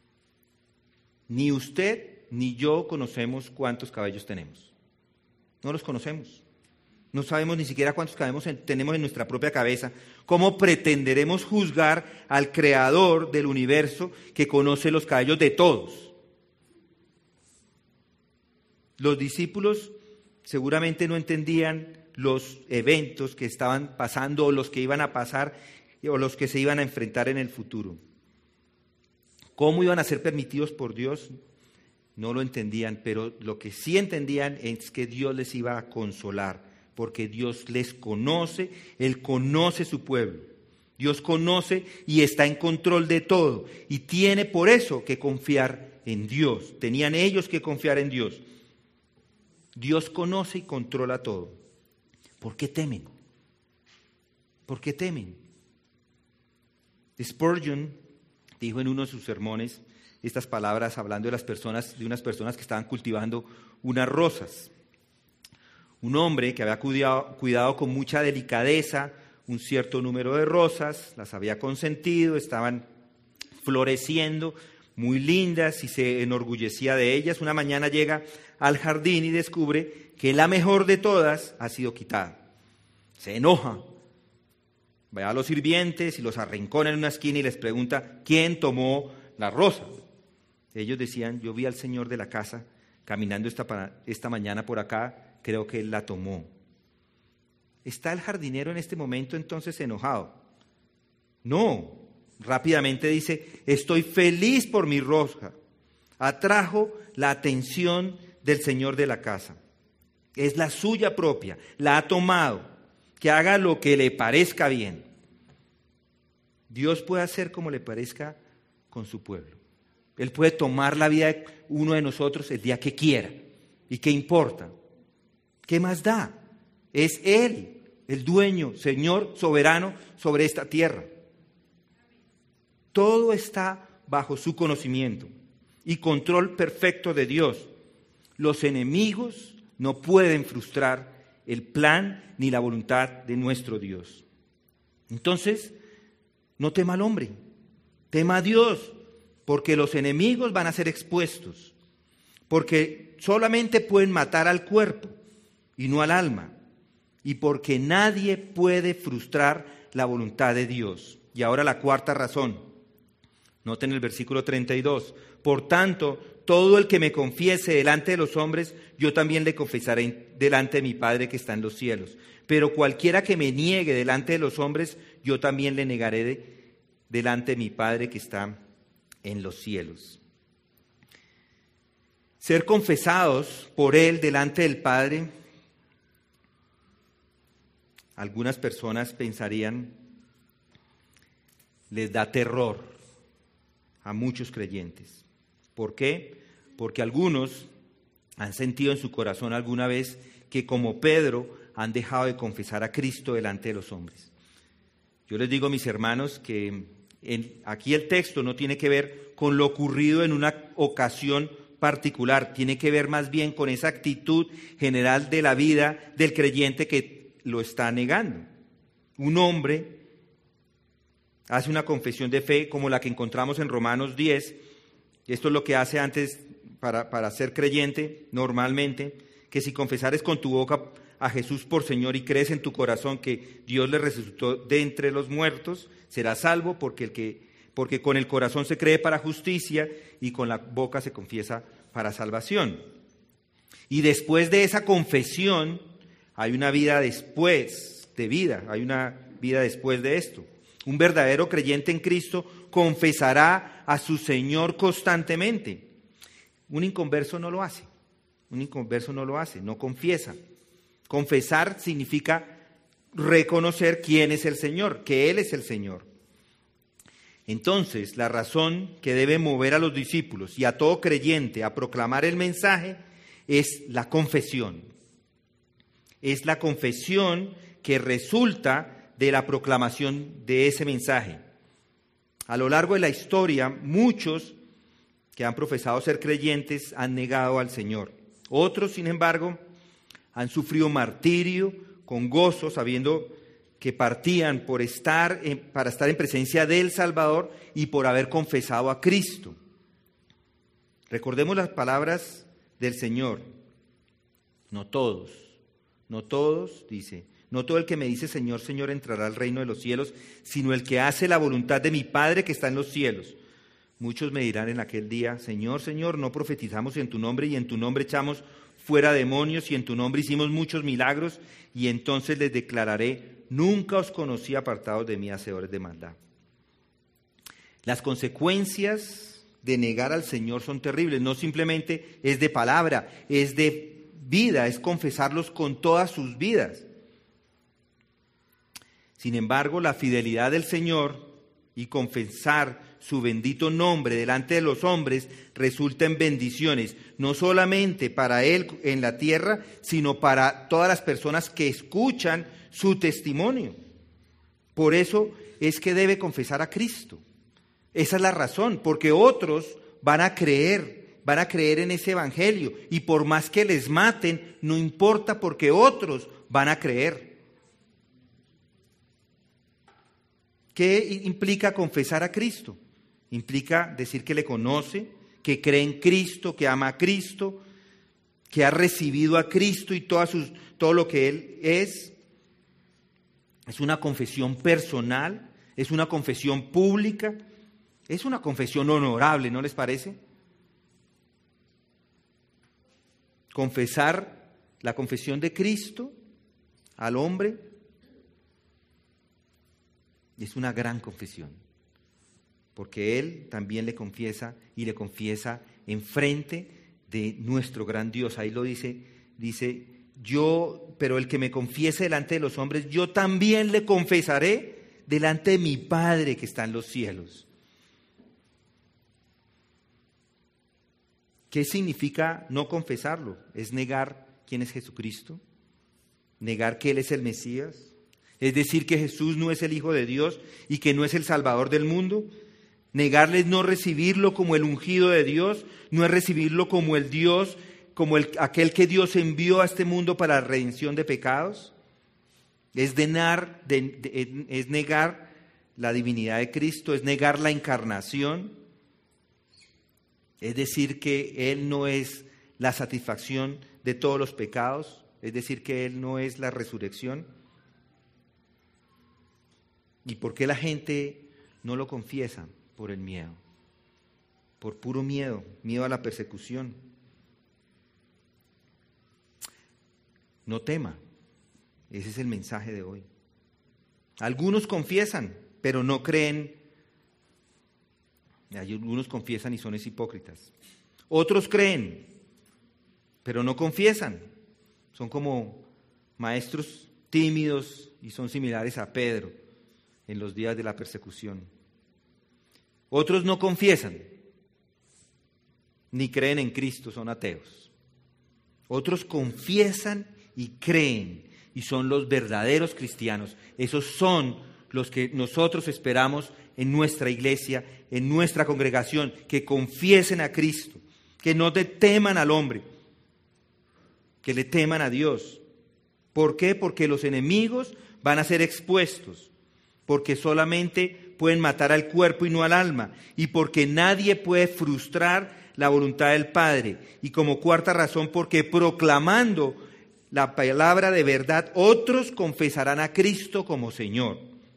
Ni usted ni yo conocemos cuántos cabellos tenemos. No los conocemos. No sabemos ni siquiera cuántos cabellos tenemos en nuestra propia cabeza. ¿Cómo pretenderemos juzgar al Creador del universo que conoce los cabellos de todos? Los discípulos seguramente no entendían los eventos que estaban pasando o los que iban a pasar o los que se iban a enfrentar en el futuro. ¿Cómo iban a ser permitidos por Dios? No lo entendían, pero lo que sí entendían es que Dios les iba a consolar, porque Dios les conoce, Él conoce su pueblo. Dios conoce y está en control de todo, y tiene por eso que confiar en Dios. Tenían ellos que confiar en Dios. Dios conoce y controla todo. ¿Por qué temen? ¿Por qué temen? Spurgeon dijo en uno de sus sermones estas palabras hablando de las personas, de unas personas que estaban cultivando unas rosas. Un hombre que había cuidado, cuidado con mucha delicadeza un cierto número de rosas, las había consentido, estaban floreciendo, muy lindas, y se enorgullecía de ellas. Una mañana llega al jardín y descubre que la mejor de todas ha sido quitada. Se enoja. Va a los sirvientes y los arrincona en una esquina y les pregunta quién tomó la rosa. Ellos decían, yo vi al señor de la casa caminando esta, esta mañana por acá, creo que él la tomó. ¿Está el jardinero en este momento entonces enojado? No, rápidamente dice, estoy feliz por mi rosa. Atrajo la atención del señor de la casa. Es la suya propia, la ha tomado, que haga lo que le parezca bien. Dios puede hacer como le parezca con su pueblo. Él puede tomar la vida de uno de nosotros el día que quiera. ¿Y qué importa? ¿Qué más da? Es Él, el dueño, Señor soberano sobre esta tierra. Todo está bajo su conocimiento y control perfecto de Dios. Los enemigos no pueden frustrar el plan ni la voluntad de nuestro Dios. Entonces, no tema al hombre, tema a Dios, porque los enemigos van a ser expuestos, porque solamente pueden matar al cuerpo y no al alma, y porque nadie puede frustrar la voluntad de Dios. Y ahora la cuarta razón, noten el versículo treinta y dos, por tanto, todo el que me confiese delante de los hombres, yo también le confesaré delante de mi Padre que está en los cielos. Pero cualquiera que me niegue delante de los hombres, yo también le negaré de, delante de mi Padre que está en los cielos. Ser confesados por Él delante del Padre, algunas personas pensarían, les da terror a muchos creyentes. ¿Por qué? Porque algunos han sentido en su corazón alguna vez que, como Pedro, han dejado de confesar a Cristo delante de los hombres. Yo les digo, mis hermanos, que en, aquí el texto no tiene que ver con lo ocurrido en una ocasión particular, tiene que ver más bien con esa actitud general de la vida del creyente que lo está negando. Un hombre hace una confesión de fe como la que encontramos en Romanos diez, esto es lo que hace antes para, para ser creyente normalmente, que si confesares con tu boca a Jesús por Señor y crees en tu corazón que Dios le resucitó de entre los muertos, serás salvo, porque, el que, porque con el corazón se cree para justicia y con la boca se confiesa para salvación. Y después de esa confesión hay una vida después de vida, hay una vida después de esto. Un verdadero creyente en Cristo confesará a su Señor constantemente. Un inconverso no lo hace, un inconverso no lo hace, no confiesa. Confesar significa reconocer quién es el Señor, que Él es el Señor. Entonces, la razón que debe mover a los discípulos y a todo creyente a proclamar el mensaje es la confesión. Es la confesión que resulta de la proclamación de ese mensaje. A lo largo de la historia, muchos que han profesado ser creyentes han negado al Señor. Otros, sin embargo, han sufrido martirio con gozo, sabiendo que partían por estar en, para estar en presencia del Salvador y por haber confesado a Cristo. Recordemos las palabras del Señor. No todos, no todos, dice, no todo el que me dice Señor, Señor entrará al reino de los cielos, sino el que hace la voluntad de mi Padre que está en los cielos. Muchos me dirán en aquel día, Señor, Señor, no profetizamos en tu nombre y en tu nombre echamos fuera demonios y en tu nombre hicimos muchos milagros, y entonces les declararé, nunca os conocí, apartados de mí, hacedores de maldad. Las consecuencias de negar al Señor son terribles, no simplemente es de palabra, es de vida, es confesarlos con todas sus vidas. Sin embargo, la fidelidad del Señor y confesar su bendito nombre delante de los hombres resulta en bendiciones, no solamente para Él en la tierra, sino para todas las personas que escuchan su testimonio. Por eso es que debe confesar a Cristo. Esa es la razón, porque otros van a creer, van a creer en ese evangelio, y por más que les maten, no importa, porque otros van a creer. ¿Qué implica confesar a Cristo? Implica decir que le conoce, que cree en Cristo, que ama a Cristo, que ha recibido a Cristo y todas sus, todo lo que Él es. Es una confesión personal, es una confesión pública, es una confesión honorable, ¿no les parece? Confesar la confesión de Cristo al hombre es una gran confesión, porque Él también le confiesa y le confiesa enfrente de nuestro gran Dios. Ahí lo dice, dice, yo, pero el que me confiese delante de los hombres, yo también le confesaré delante de mi Padre que está en los cielos. ¿Qué significa no confesarlo? Es negar quién es Jesucristo, negar que Él es el Mesías, es decir, que Jesús no es el Hijo de Dios y que no es el Salvador del mundo. Negarles no recibirlo como el ungido de Dios, no es recibirlo como el Dios, como el, aquel que Dios envió a este mundo para la redención de pecados. Es, denar, de, de, es negar la divinidad de Cristo, es negar la encarnación, es decir que Él no es la satisfacción de todos los pecados, es decir que Él no es la resurrección. ¿Y por qué la gente no lo confiesa? Por el miedo, por puro miedo, miedo a la persecución. No tema, ese es el mensaje de hoy. Algunos confiesan, pero no creen. Algunos confiesan y son hipócritas. Otros creen, pero no confiesan. Son como maestros tímidos y son similares a Pedro en los días de la persecución. Otros no confiesan, ni creen en Cristo, son ateos. Otros confiesan y creen, y son los verdaderos cristianos. Esos son los que nosotros esperamos en nuestra iglesia, en nuestra congregación, que confiesen a Cristo, que no te teman al hombre, que le teman a Dios. ¿Por qué? Porque los enemigos van a ser expuestos, porque solamente pueden matar al cuerpo y no al alma, y porque nadie puede frustrar la voluntad del Padre. Y como cuarta razón, porque proclamando la palabra de verdad, otros confesarán a Cristo como Señor.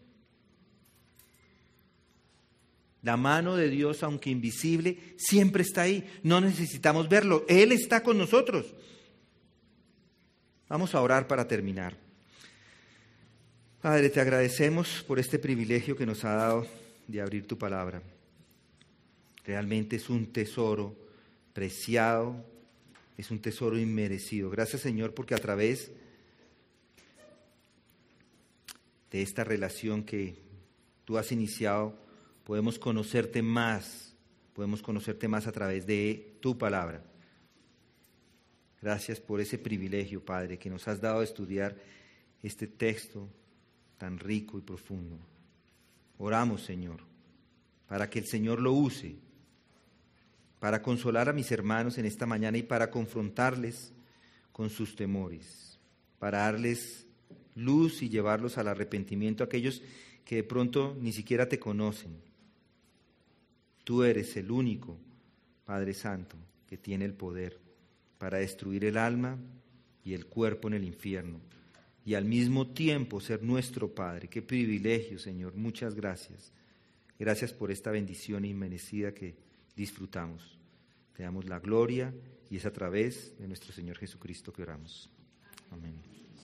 La mano de Dios, aunque invisible, siempre está ahí. No necesitamos verlo. Él está con nosotros. Vamos a orar para terminar. Padre, te agradecemos por este privilegio que nos ha dado de abrir tu palabra. Realmente es un tesoro preciado, es un tesoro inmerecido. Gracias, Señor, porque a través de esta relación que tú has iniciado, podemos conocerte más, podemos conocerte más a través de tu palabra. Gracias por ese privilegio, Padre, que nos has dado de estudiar este texto tan rico y profundo. Oramos, Señor, para que el Señor lo use, para consolar a mis hermanos en esta mañana y para confrontarles con sus temores, para darles luz y llevarlos al arrepentimiento a aquellos que de pronto ni siquiera te conocen. Tú eres el único, Padre Santo, que tiene el poder para destruir el alma y el cuerpo en el infierno y al mismo tiempo ser nuestro Padre. Qué privilegio, Señor. Muchas gracias. Gracias por esta bendición inmerecida que disfrutamos. Te damos la gloria y es a través de nuestro Señor Jesucristo que oramos. Amén.